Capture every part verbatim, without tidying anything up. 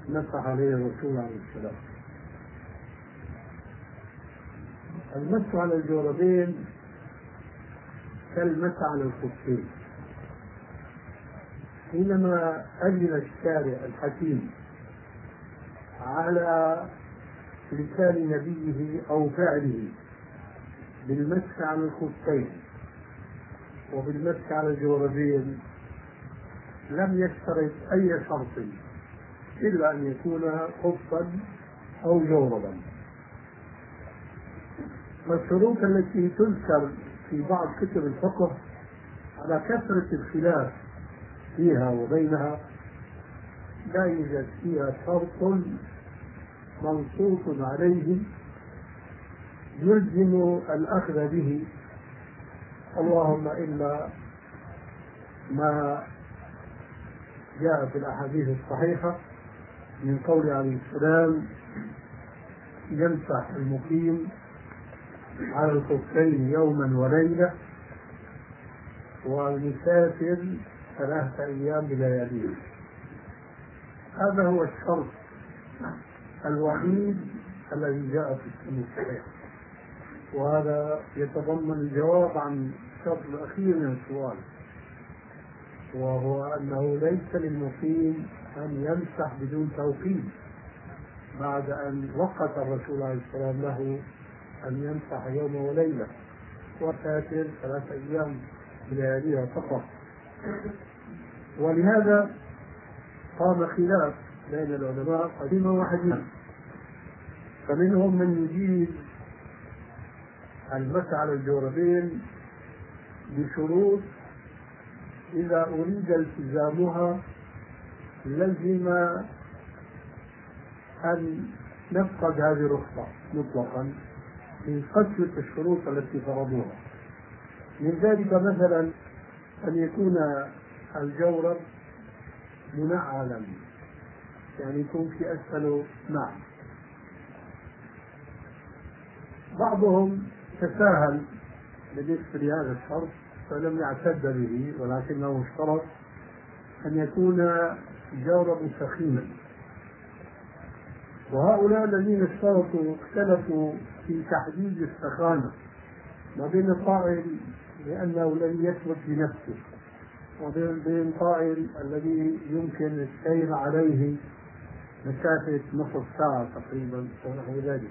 مسح عليه الرسول عليه السلام. المسح على الجوربين كالمسح على الخفين. حينما أذن الشارع الحكيم على لسان نبيه أو فعله بالمسح على الخفين وبالمسح على الجوربين لم يشترط أي شرط إلا أن يكون خفا أو جوربا. والشروط التي تذكر في بعض كتب الفقه على كثرة الخلاف فيها وبينها لا يوجد فيها شرط منصوص عليه يلزم الأخذ به، اللهم إلا ما جاء في الأحاديث الصحيحة من قول عليه السلام يمسح المقيم على الخفين يوما وليلة والمسافر ثلاثة أيام بلياليه. هذا هو الشرط الوحيد الذي جاء في السنة الصحيحة، وهذا يتضمن الجواب عن الشرط الأخير من السؤال، وهو أنه ليس للمقيم أن يمسح بدون توقيت بعد أن وقت الرسول عليه السلام له أن يمسح يوم وليلة وسافر ثلاثة أيام بلياليها فقط. ولهذا قام خلاف بين العلماء قديما وحديثا، فمنهم من يجيز المسح على الجوربين بشروط إذا أريد التزامها لزم أن نفقد هذه الرخصة مطلقا من قسوة الشروط التي فرضوها. من ذلك مثلا أن يكون الجورب منعلا، يعني يكون في أسفله ماء. بعضهم تساهل بالنسبة لهذا الشرط فلم يعتد به، ولكنه اشترط أن يكون جورب سخينا. وهؤلاء الذين اشترطوا اختلفوا في تحديد السخانة ما بين قائل لأنه لن يثبت بنفسه، وبين قائل الذي يمكن السير عليه مسافة نصف ساعة تقريبا ونحو ذلك.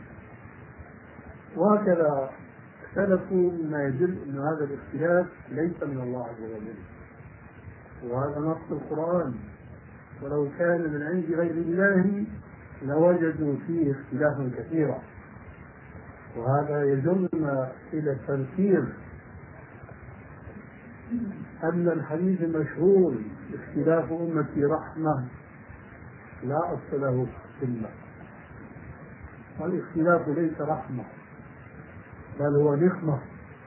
وهكذا اختلفوا مما يدل أن هذا الاختلاف ليس من الله عز وجل، وهذا نص القرآن، ولو كان من عند غير الله لوجدوا فيه اختلافا كثيرا. وهذا يدلنا إلى التذكير أن الحديث المشهور اختلاف أمتي رحمة لا أصل له في السنة، والاختلاف ليس رحمة بل هو نقمة.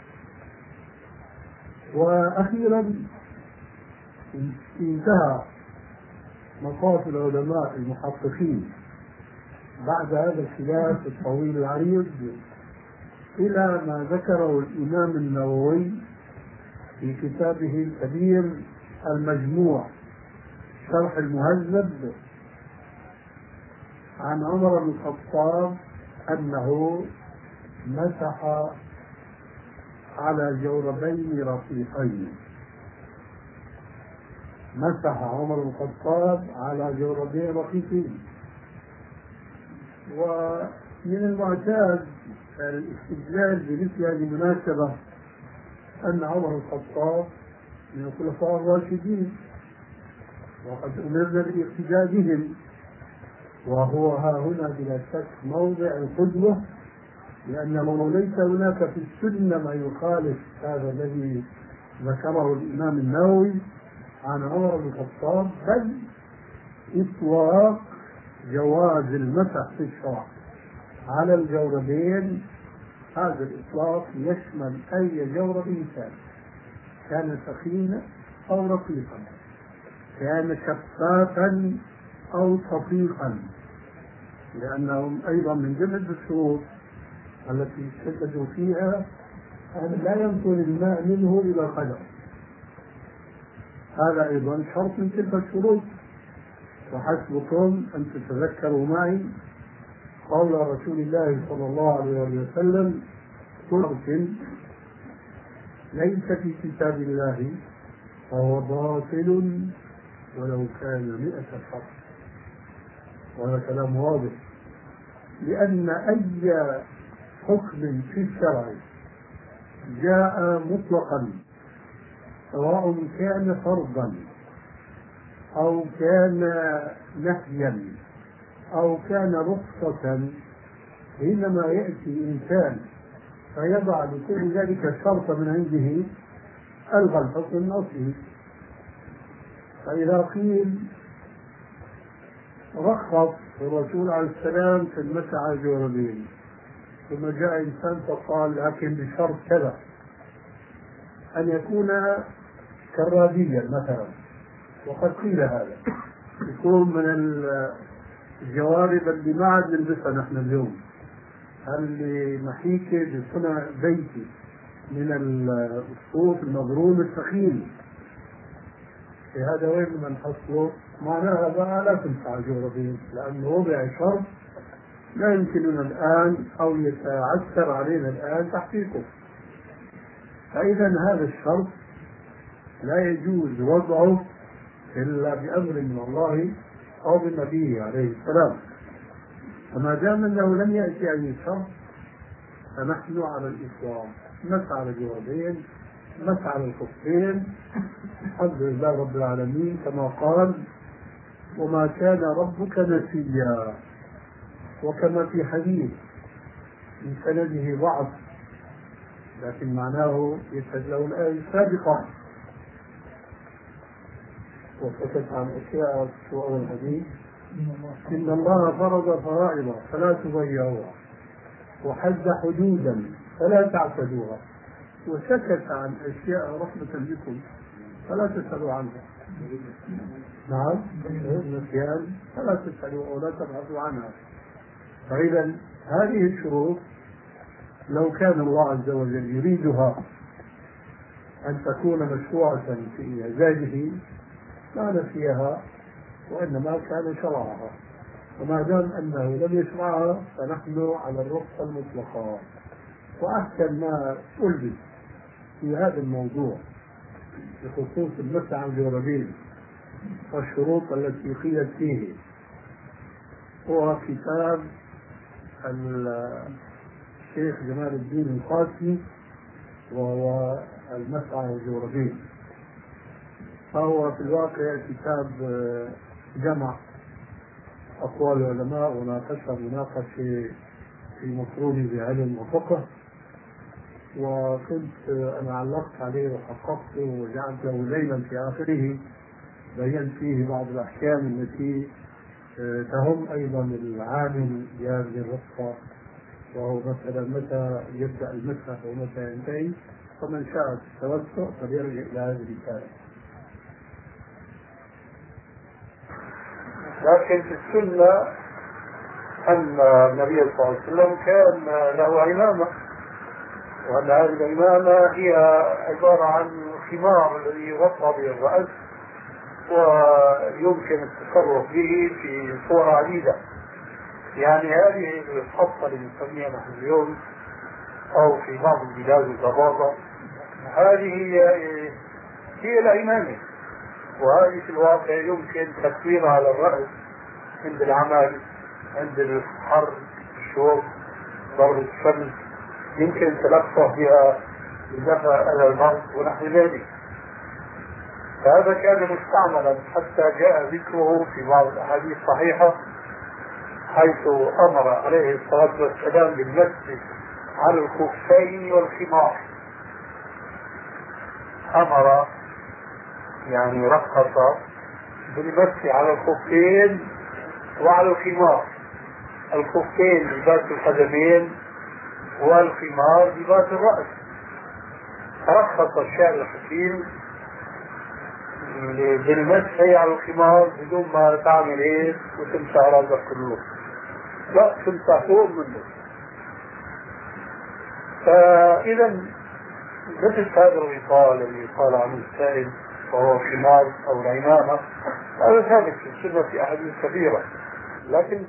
وأخيرا انتهى مقاصد العلماء المحققين بعد هذا الخلاف الطويل العريض إلى ما ذكره الإمام النووي في كتابه الكبير المجموع شرح المهذب عن عمر بن الخطاب أنه مسح على جوربين رقيقين. مسح عمر بن الخطاب على جوربين رقيقين. ومن المعتاد الاستدلال بمثل هذه المناسبة أن عمر بن الخطاب من الخلفاء الراشدين وقد أمرنا بالاقتداء بهم، وهو ها هنا بلا شك موضع القدوة، لأنه ليس هناك في السنة ما يخالف هذا الذي ذكره الإمام النووي عن عمر بن الخطاب، بل إطلاق جواز المسح في الشرع على الجوربين. هذا الإطلاق يشمل أي جورب إنسان كان سخينا أو رقيقا، كان شفافا أو صفيقا، لأنهم أيضا من جملة الشروط التي شددوا فيها أن لا ينقل الماء منه إلى القدم. هذا أيضا شرط من تلك الشروط، وحسبكم أن تتذكروا معي قول رسول الله صلى الله عليه وسلم: كل ليس في كتاب الله فهو باطل ولو كان مئة حرف. وهذا كلام واضح، لأن أي حكم في الشرع جاء مطلقا سواء كان فرضا أو كان نهيا أو كان رخصة، حينما يأتي إنسان فيضع لكل ذلك شرطا من عنده ألغى الحكم من أصله. فإذا قيل رخص الرسول عليه السلام في المسح على الجوربين، ثم جاء إنسان فقال لكن بشرط كذا، أن يكون كراديا مثلا، وقد قيل هذا يكون من الجوارب اللي ما عاد نلبسها نحن اليوم، اللي محيكة بصنع بيتي من الصوف المبروم الثخين، في هذا وين من حصله؟ معناها بقى لا تنفع الجوربين، لأنه وضع شرط لا يمكننا الآن أو يتعثر علينا الآن تحقيقه. فإذا هذا الشرط لا يجوز وضعه إلا بأمر من الله أو بالنبي عليه السلام. فما دام أنه لم يأتي أي شرط فنحن على الإسلام، نسعى على الجوابين، نسعى على الخفين، الحمد لله رب العالمين، كما قال: وما كان ربك نسيا. وكما في حديث من سنده ضعف لكن معناه يشهد له الآية السابقة، وسكت عن أشياء في أول الحديث: إن الله فرض فرائض فلا تضيعوها، وحد حدودا فلا تعتدوها، وسكت عن أشياء رحمة بكم فلا تسألوا عنها. نعم، نسيان فلا تسألوا ولا تبحثوا عنها. فإذا هذه الشروط لو كان الله عز وجل يريدها أن تكون مشروعة في إعزازه ما نسيها، وإنما كان شرعها. وما دام أنه لم يشرعها فنحن على الرخصة المطلقة. وأحسن ما ألبس في هذا الموضوع بخصوص المسح على الجوربين والشروط التي قيلت فيه هو كتاب الشيخ جمال الدين القاسمي، وهو المسح على الجوربين. فهو في الواقع كتاب جمع أقوال العلماء وناقشها مناقشة في مفروض بعلم وفقه، وكنت أنا علقت عليه وحققته وجعلت له ليلا في آخره بينت فيه بعض الأحكام التي تهم أيضا العامل بهذه الرخصة، وهو مثلا متى يبدأ المسح ومتى ينتهي. فمن شاء التوسع فليرجع إلى هذه الرسالة. لكن في السنة أن النبي صلى الله عليه وسلم كان له عمامة، وأن هذه العمامة هي عبارة عن خمار الذي يغطى به الرأس، ويمكن التصرف به في صور عديدة. يعني هذه الخطة اللي نسميها نحن اليوم أو في بعض البلاد الضباطة، هذه هي العمامة، وهذه في الواقع يمكن تكويرها على الرأس عند العمل، عند الحر، الشوق، ضرب الشمس، يمكن تلقى بها لدفع أذى المرض ونحو ذلك. فهذا كان مستعملا حتى جاء ذكره في بعض الأحاديث الصحيحة حيث أمر عليه الصلاة والسلام بالمسح على الخفين والخمار. أمر يعني رخص بالمسح على الخفين وعلى الخمار. الخفين لباس القدمين والخمار لباس الرأس. رخص الشارع الحكيم بالمسح على الخمار بدون ما تعمل ايه وتمسح راسك كله، لا تمسح فوق منه. فإذا مثل هذا الغطاء الذي قال عنه السائل وهو الخمار أو العمامة هذا ثابت في السنة في أحاديث كثيرة. لكن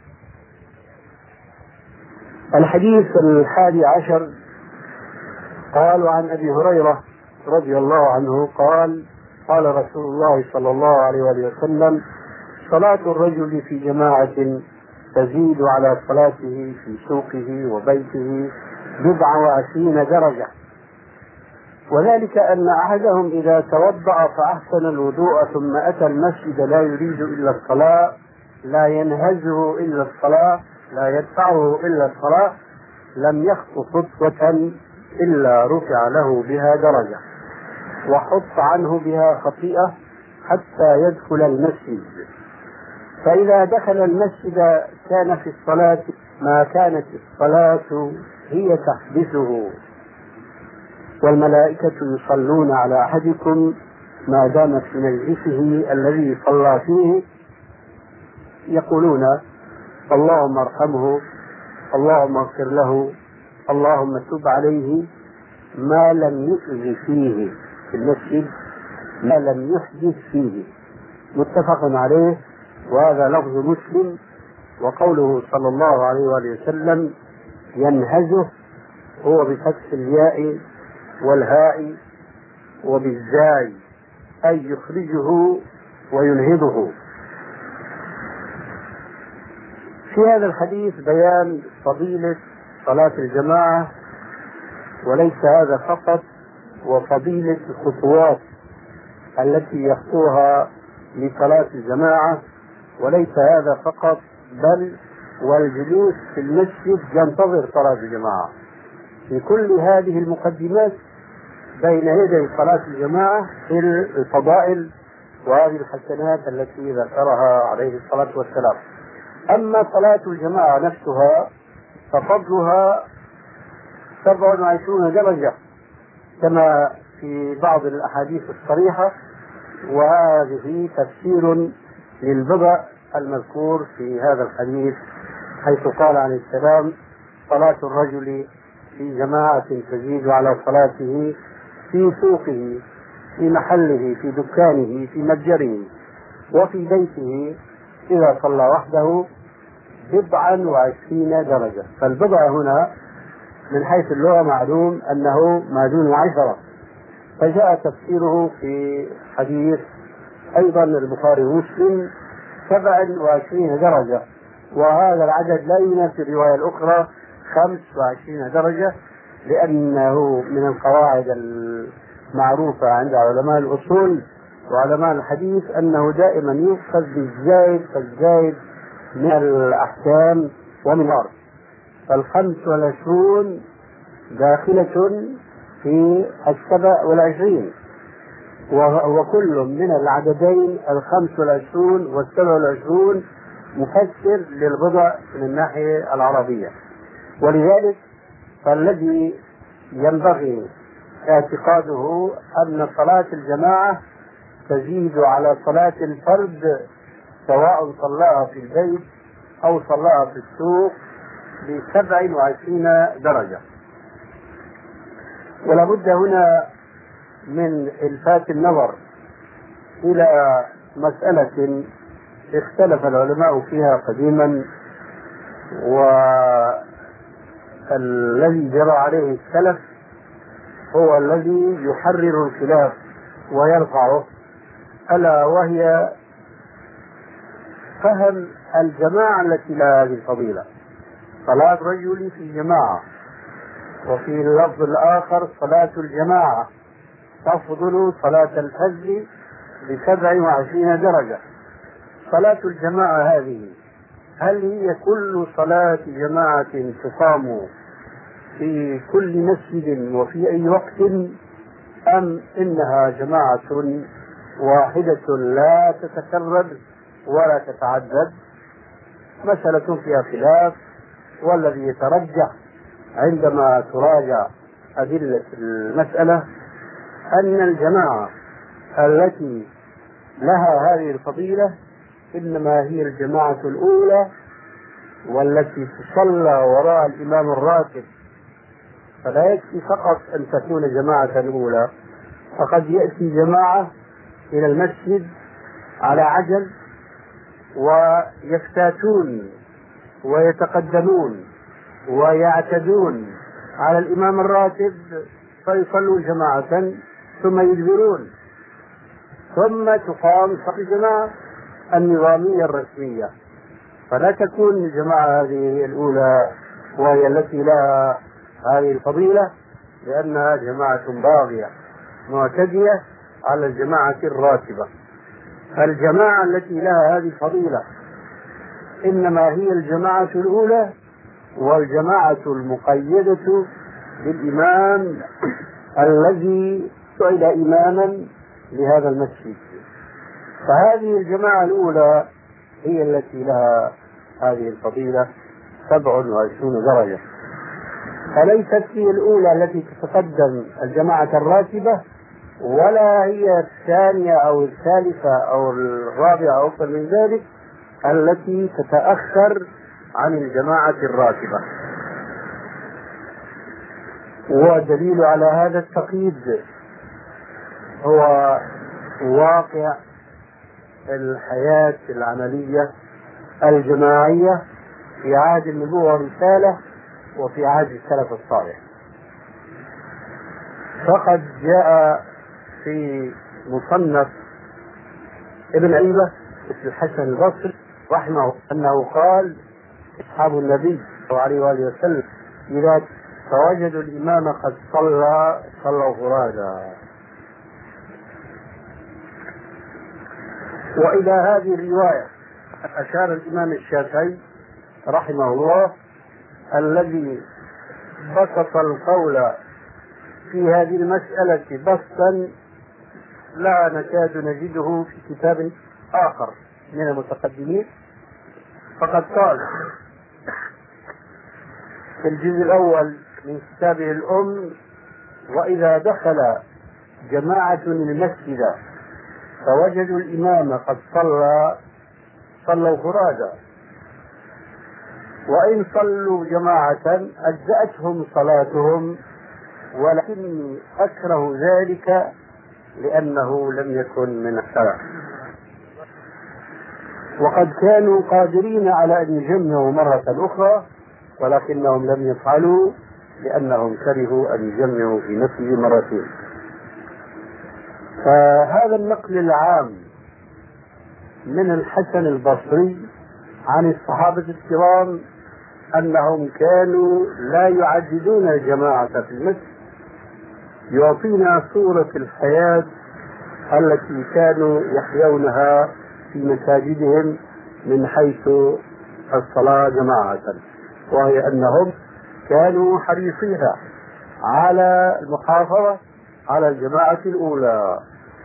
الحديث الحادي عشر قال عن أبي هريرة رضي الله عنه قال قال رسول الله صلى الله عليه وسلم: صلاة الرجل في جماعة تزيد على صلاته في سوقه وبيته بضع وعشرين درجة، وذلك أن أحدهم إذا توضأ فأحسن الوضوء ثم أتى المسجد لا يريد إلا الصلاة، لا ينهزه إلا الصلاة، لا يدفعه إلا الصلاة، لم يخطو خطوة إلا رفع له بها درجة وحط عنه بها خطيئة حتى يدخل المسجد. فإذا دخل المسجد كان في الصلاة ما كانت الصلاة هي تحبسه، والملائكة يصلون على أحدكم ما دام في مجلسه الذي صلى فيه، يقولون: اللهم ارحمه، اللهم اغفر له، اللهم تب عليه، ما لم يؤذ فيه في المسجد، ما لم يحدث فيه. متفق عليه، وهذا لفظ مسلم. وقوله صلى الله عليه وآله وسلم ينهزه هو بفتح الياء والهاء وبالزاي، أي يخرجه وينهضه. في هذا الحديث بيان فضيلة صلاة الجماعة، وليس هذا فقط، وفضيلة الخطوات التي يخطوها لصلاة الجماعة، وليس هذا فقط، بل والجلوس في المسجد ينتظر صلاة الجماعة. في كل هذه المقدمات بين يدي صلاة الجماعة في الفضائل وهذه الحسنات التي ذكرها عليه الصلاة والسلام. أما صلاة الجماعة نفسها ففضلها سبع وعشرون درجة كما في بعض الأحاديث الصريحة، وهذه تفسير للبضع المذكور في هذا الحديث، حيث قال عليه السلام: صلاة الرجل في جماعة تزيد على صلاته في سوقه، في محله، في دكانه، في متجره، وفي بيته إذا صلى وحده بضعا وعشرين درجة. فالبضع هنا من حيث اللغة معلوم أنه ما دون عشرة، فجاء تفسيره في حديث أيضا البخاري ومسلم سبع وعشرين درجة، وهذا العدد لا ينافي الرواية الأخرى خمس وعشرين درجة، لأنه من القواعد المعروفة عند علماء الأصول وعلماء الحديث أنه دائما يؤخذ بالزايد، فالزايد من الأحكام ومن الأرض. فالخمس والعشرون داخلة في السبع والعشرين، وكل من العددين الخمس والعشرون والسبع والعشرون مفسر للبضع من الناحية العربية. ولذلك فالذي ينبغي اعتقاده أن صلاة الجماعة تزيد على صلاة الفرد، سواء صلاها في البيت أو صلاها في السوق، بسبع وعشرين درجة. ولا بد هنا من إلفات النظر إلى مسألة اختلف العلماء فيها قديما، والذي جرى عليه السلف هو الذي يحرر الخلاف ويرفعه، ألا وهي فهم الجماعة التي لها هذه الفضيلة. صلاة رجل في جماعة، وفي اللفظ الآخر صلاة الجماعة تفضل صلاة الفجر بسبع وعشرين درجة. صلاة الجماعة هذه هل هي كل صلاة جماعة تقام في كل مسجد وفي أي وقت، أم إنها جماعة واحدة لا تتكرر ولا تتعدد؟ مسألة فيها خلاف، والذي يترجح عندما تراجع أدلة المسألة أن الجماعة التي لها هذه الفضيلة إنما هي الجماعة الأولى، والتي تصلى وراء الإمام الراتب. فلا يكفي فقط أن تكون جماعة أولى، فقد يأتي جماعة إلى المسجد على عجل ويفتاتون ويتقدمون ويعتدون على الإمام الراتب فيصلوا جماعة ثم يدبرون، ثم تقام صلاة الجماعة النظامية الرسمية. فلا تكون الجماعة هذه الأولى وهي التي لها هذه الفضيلة، لأنها جماعة باغية معتدية على الجماعة الراتبة. فالجماعة التي لها هذه الفضيلة إنما هي الجماعة الأولى، والجماعة المقيدة بالإمام الذي سئل إماما لهذا المسجد. فهذه الجماعة الأولى هي التي لها هذه الفضيلة سبع وعشرون درجة، فليست هي الأولى التي تتقدم الجماعة الراتبة، ولا هي الثانية أو الثالثة أو الرابعة أو أكثر من ذلك التي تتأخر عن الجماعة الراتبة. ودليل على هذا التقييد هو واقع الحياة العملية الجماعية في عهد النبوة والرسالة وفي عهد السلف الصالح. فقد جاء في مصنف ابن عيبة اسم الحسن البصري رحمه أنه قال: أصحاب النبي صلى الله عليه وآله وسلم إذا فوجدوا الإمام قد صلى صلوا فرادا. وإلى هذه الرواية أشار الإمام الشافعي رحمه الله الذي بسط القول في هذه المسألة بسطا لا نكاد نجده في كتاب آخر من المتقدمين. فقد قال في الجزء الأول من كتابه الأم: وإذا دخل جماعة المسجد فوجدوا الإمام قد صلى صلوا فرادا، وإن صلوا جماعة أجزأتهم صلاتهم، ولكني أكره ذلك لأنه لم يكن من الشرع. وقد كانوا قادرين على أن يجمعوا مرة أخرى ولكنهم لم يفعلوا لأنهم كرهوا أن يجمعوا في نفسه مرتين. فهذا النقل العام من الحسن البصري عن الصحابة الكرام أنهم كانوا لا يعددون الجماعة في المسجد يعطينا صورة الحياة التي كانوا يحيونها في مساجدهم من حيث الصلاة جماعة، وهي أنهم كانوا حريصين على المحافظة على الجماعة الأولى،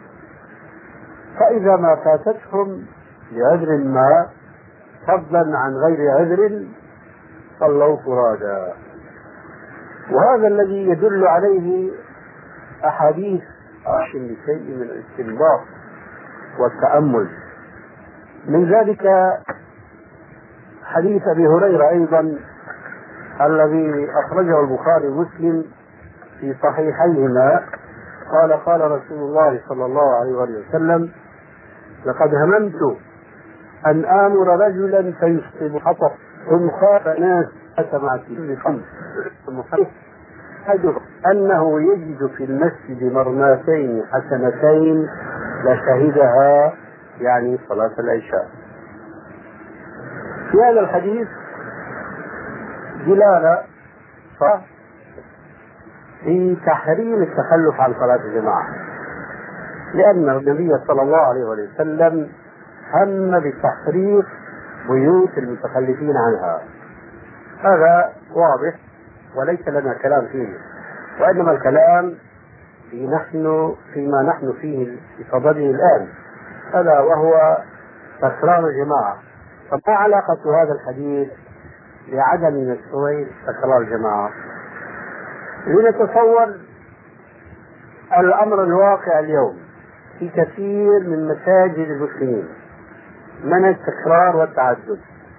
فإذا ما فاتتهم لعذر ما فضلا عن غير عذر صلوا فرادا. وهذا الذي يدل عليه أحاديث لشيء من الاستنباط والتأمل. من ذلك حديث أبي هريرة أيضا الذي أخرجه البخاري ومسلم في صحيحيهما قال: قال رسول الله صلى الله عليه وسلم: لقد هممت أن آمر رجلا فيصيب حطب ثم خاف ناس مع كل خمس أنه يجد في المسجد مرماتين حسنتين لشهدها، يعني صلاة العشاء. في هذا الحديث دلالة في تحريم التخلف عن صلاة الجماعة، لأن النبي صلى الله عليه وسلم هم بتحريف بيوت المتخلفين عنها. هذا واضح وليس لنا كلام فيه، وإنما الكلام في نحن فيما نحن فيه بصدده الآن، هذا وهو تكرار الجماعة. فما علاقة هذا الحديث بعدم مشروع تكرار الجماعة؟ لنتصور الأمر الواقع اليوم في كثير من مساجد المسلمين من التكرار والتعدد.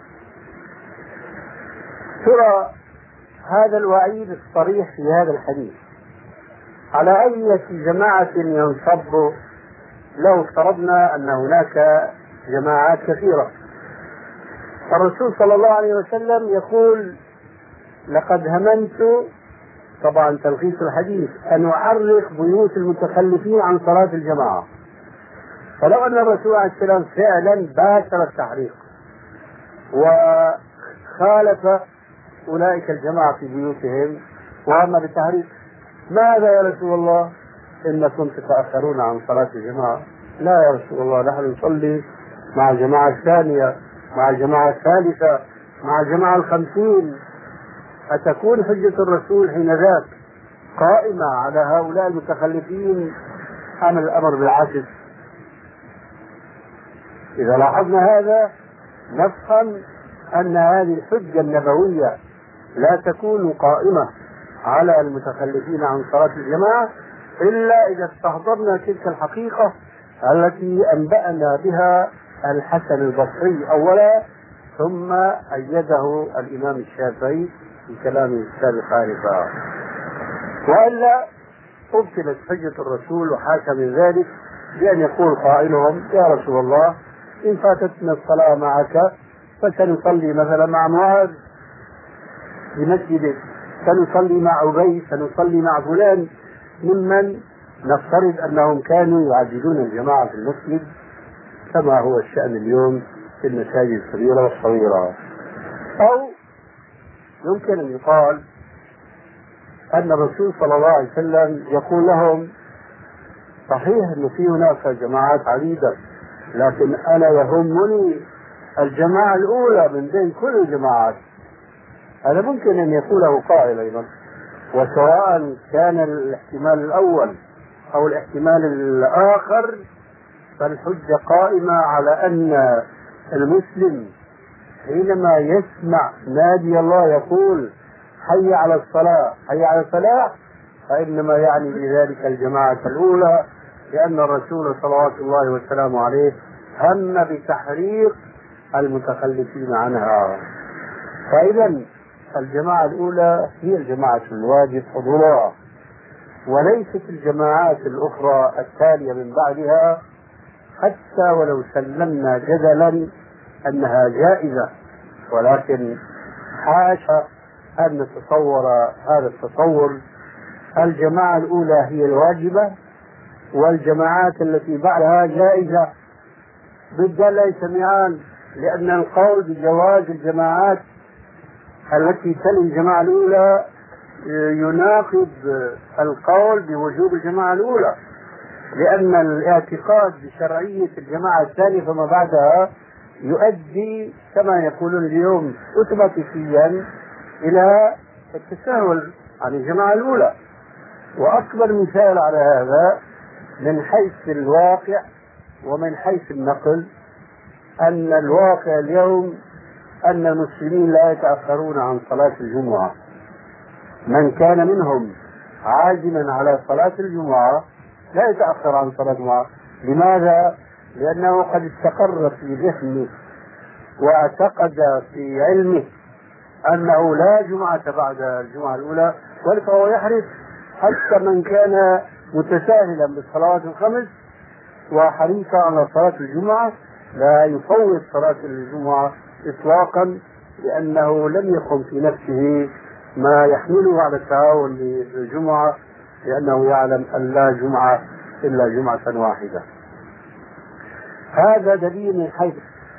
ترى هذا الوعيد الصريح في هذا الحديث على أي جماعة ينصب لو افترضنا أن هناك جماعات كثيرة، الرسول صلى الله عليه وسلم يقول لقد هممت، طبعا تلخيص الحديث، أن أعرق بيوت المتخلفين عن صلاة الجماعة. فلو أن الرسول عليه السلام فعلا باشر التحريق وخالف أولئك الجماعة في بيوتهم وهم بالتحريق، ماذا يا رسول الله؟ إنكم تتأخرون عن صلاة الجماعة. لا يا رسول الله، نحن نصلي مع الجماعة الثانية، مع الجماعة الثالثة، مع الجماعة الخمسين. أتكون حجة الرسول حين ذاك قائمة على هؤلاء المتخلفين أم الأمر بالعكس؟ إذا لاحظنا هذا نفهم أن هذه الحجة النبوية لا تكون قائمة على المتخلفين عن صلاة الجماعة إلا إذا استحضرنا تلك الحقيقة التي أنبأنا بها الحسن البصري أولا، ثم أيده الإمام الشافعي في كلامه السابق آنفا. وإلا أبطلت حجة الرسول وحاشا من ذلك بأن يقول قائلهم يا رسول الله إن فاتتنا الصلاة معك فسنصلي مثلا مع معاذ في مسجدك، سنصلي مع أبي، سنصلي مع فلان ممن نفترض أنهم كانوا يعددون الجماعة في المسجد كما هو الشأن اليوم في المساجد الكبيرة والصغيرة. أو يمكن أن يقال أن الرسول صلى الله عليه وسلم يقول لهم صحيح أن في هناك جماعات عديدة، لكن أنا يهمني الجماعة الأولى من بين كل الجماعات. هذا ممكن أن يقوله قائل أيضا، وسواء كان الاحتمال الأول أو الاحتمال الآخر فالحجة قائمة على أن المسلم حينما يسمع نادي الله يقول حي على الصلاة حي على الفلاح فإنما يعني بذلك الجماعة الأولى، لأن الرسول صلوات الله وسلامه عليه هم بتحريق المتخلفين عنها. فإذا الجماعة الأولى هي الجماعة الواجب حضورها، وليست الجماعات الأخرى التالية من بعدها، حتى ولو سلمنا جدلا أنها جائزة، ولكن حاشا أن نتصور هذا التصور. الجماعة الأولى هي الواجبة والجماعات التي بعدها جائزة، ضد لا يجتمعان، لأن القول بجواز الجماعات التي تلي الجماعة الأولى يناقض القول بوجوب الجماعة الأولى، لأن الاعتقاد بشرعية الجماعة الثانية فما بعدها يؤدي كما يقولون اليوم أوتوماتيكيا إلى التساهل عن الجماعة الأولى. وأكبر مثال على هذا من حيث الواقع ومن حيث النقل أن الواقع اليوم أن المسلمين لا يتأخرون عن صلاة الجمعة. من كان منهم عازما على صلاة الجمعة لا يتأخر عن صلاة الجمعة. لماذا؟ لأنه قد استقر في ذهنه واعتقد في علمه أنه لا جمعة بعد الجمعة الأولى، فهو يحرص حتى من كان متساهلا بالصلوات الخمس وحريصا على صلاة الجمعة لا يفوت صلاة الجمعة إطلاقا، لأنه لم يقم في نفسه ما يحمله على التعاون للجمعة، لأنه يعلم أن لا جمعة إلا جمعة واحدة. هذا دليل من حيث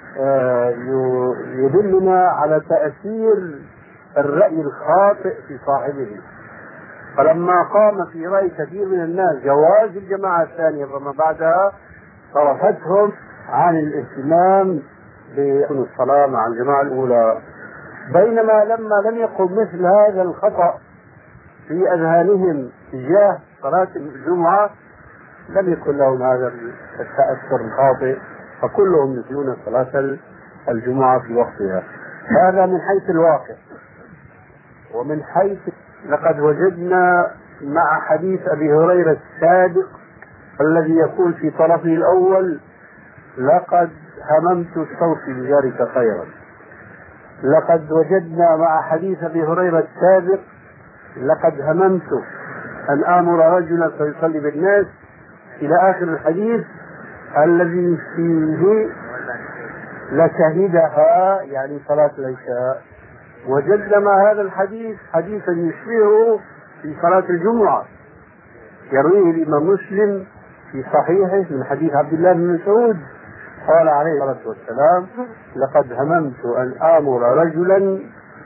يدلنا على تأثير الرأي الخاطئ في صاحبه. فلما قام في رأي كثير من الناس جواز الجماعة الثانية فما بعدها صرفتهم عن الاهتمام بالصلاة مع الجماعة الأولى، بينما لما لم يقم مثل هذا الخطأ في أذهانهم تجاه صلاة الجمعة لم يكن لهم هذا التأثر الخاطئ، فكلهم يصلون صلاة الجمعة في وقتها. هذا من حيث الواقع. ومن حيث لقد وجدنا مع حديث أبي هريرة السابق الذي يقول في طرفه الأول لقد هممت استوصي بجارك خيرا، لقد وجدنا مع حديث أبي هريرة السابق لقد هممت أن آمر رجلا فيصلي بالناس إلى آخر الحديث، الذي فيه لشهدها يعني صلاة العشاء، وجدنا هذا الحديث حديثا يشبهه في صلاة الجمعة يرويه الإمام مسلم في صحيحه من حديث عبد الله بن مسعود قال عليه الصلاة والسلام: لقد هممت أن آمر رجلا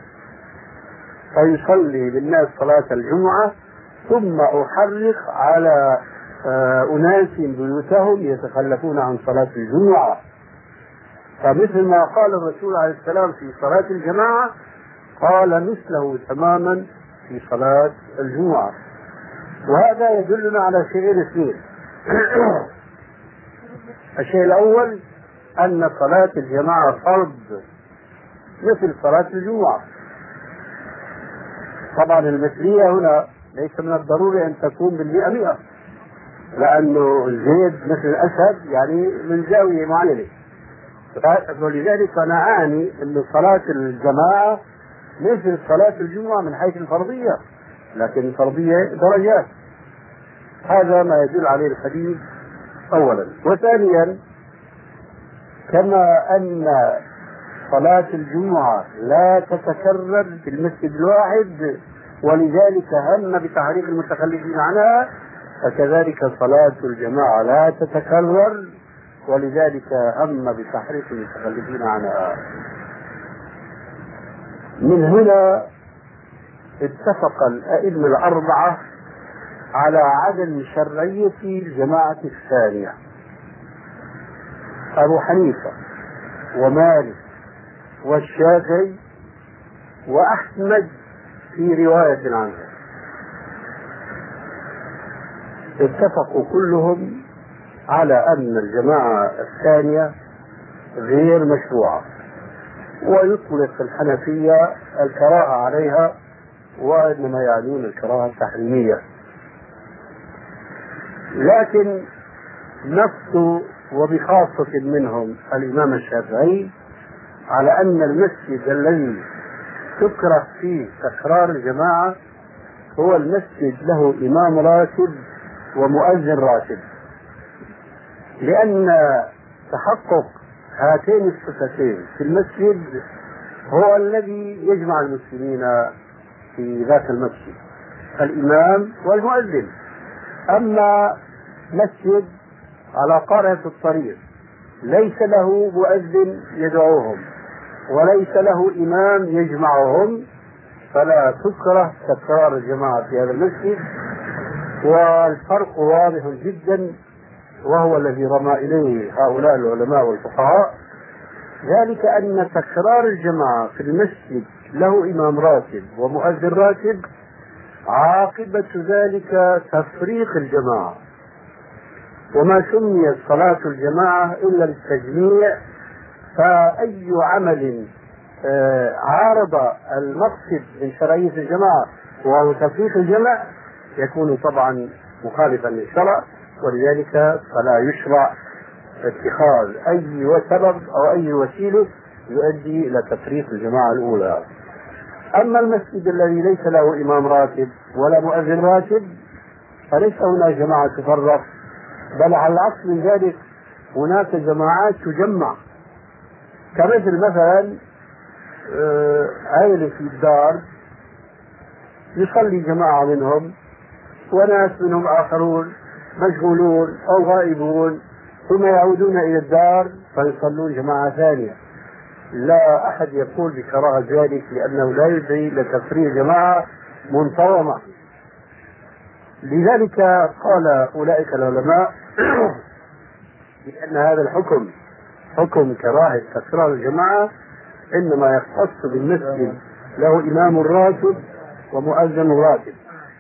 فيصلي بالناس صلاة الجمعة ثم أحرق على أناس بيوتهم يتخلفون عن صلاة الجمعة. فمثل ما قال الرسول عليه السلام في صلاة الجماعة قال مثله تماما في صلاة الجمعة. وهذا يدلنا على شيئين اثنين. الشيء الأول أن صلاة الجماعة فرض مثل صلاة الجمعة. طبعا المثلية هنا ليس من الضروري أن تكون بالمئة مئة، لأنه الزيد مثل الأسد يعني من زاوية معينة، ولذلك أنا أعني أن صلاة الجماعة مثل صلاة الجمعة من حيث الفرضية، لكن الفرضية درجات. هذا ما يدل عليه الحديث أولا. وثانيا كما أن صلاة الجمعة لا تتكرر في المسجد الواحد ولذلك هم بتحريق المتخلفين عنها، فكذلك صلاة الجماعة لا تتكرر ولذلك هم بتحريق المتخلفين عنها. من هنا اتفق الأئمة الأربعة على عدم شرعية الجماعة الثانية: أبو حنيفة ومالك والشافعي وأحمد في رواية عنه. اتفقوا كلهم على أن الجماعة الثانية غير مشروعة، ويطلق الحنفية الكراهة عليها، وإنما يعنون الكراهة التحريمية. لكن نص وبخاصة منهم الإمام الشافعي على أن المسجد الذي تكره فيه تكرار الجماعة هو المسجد له إمام راتب ومؤذن راتب، لأن تحقق هاتين الصفتين في المسجد هو الذي يجمع المسلمين في ذاك المسجد، الإمام والمؤذن. أما مسجد على قارة الطريق ليس له مؤذن يدعوهم وليس له إمام يجمعهم فلا تكره تكرار الجماعة في هذا المسجد. والفرق واضح جدا، وهو الذي رمى إليه هؤلاء العلماء والفقهاء، ذلك أن تكرار الجماعة في المسجد له إمام راتب ومؤذن راتب عاقبة ذلك تفريق الجماعة، وما سميت صلاة الجماعة إلا للتجميع، فأي عمل عارض المقصد من شرعية الجماعة وهو تفريق الجمع يكون طبعا مخالفا للشرع، ولذلك فلا يشرع اتخاذ أي سبب أو أي وسيلة يؤدي إلى تفريق الجماعة الأولى. أما المسجد الذي ليس له إمام راتب ولا مؤذن راتب فليس هنا جماعة تفرق، بل على العكس من ذلك هناك جماعات تجمع، كمثل مثلا عائلة في الدار يصلي جماعة منهم وناس منهم آخرون مشغولون أو غائبون ثم يعودون إلى الدار فيصلون جماعة ثانية. لا أحد يقول بكراهة ذلك لأنه لا يدعي لتفريق جماعة منتظمة. لذلك قال أولئك العلماء بأن هذا الحكم حكم كراهة تكرار الجماعة إنما يختص بالمسجد له إمام راتب ومؤذن راتب.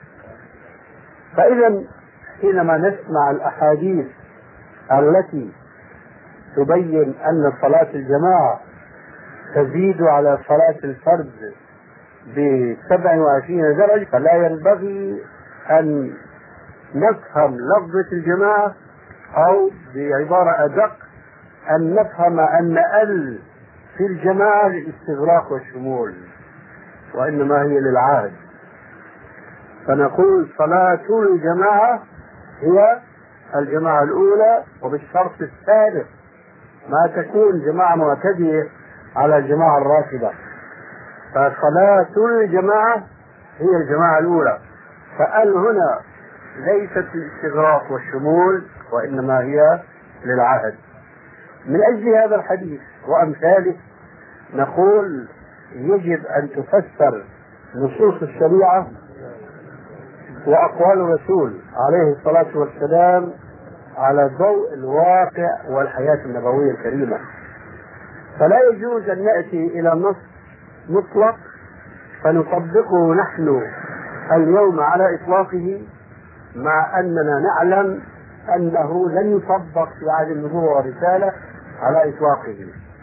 فإذا حينما نسمع الأحاديث التي تبين أن صلاة الجماعة تزيد على صلاة الفرد بسبع وعشرين درجة، فلا ينبغي أن نفهم لفظة الجماعة أو بعبارة أدق أن نفهم أن ال في الجماعة للاستغراق والشمول، وإنما هي للعهد. فنقول صلاة الجماعة هي الجماعة الأولى وبالشرط الثالث ما تكون جماعة معتدية على الجماعة الرافضة. فصلاة الجماعة هي الجماعة الأولى. فال هنا ليست للاستغراق والشمول وإنما هي للعهد. من أجل هذا الحديث وأمثاله نقول يجب أن تفسر نصوص الشريعة وأقوال الرسول عليه الصلاة والسلام على ضوء الواقع والحياة النبوية الكريمة. فلا يجوز أن نأتي إلى نص مطلق فنطبقه نحن اليوم على إطلاقه مع أننا نعلم أنه لن يطبق في عهد النبوة والرسالة على إطلاقه.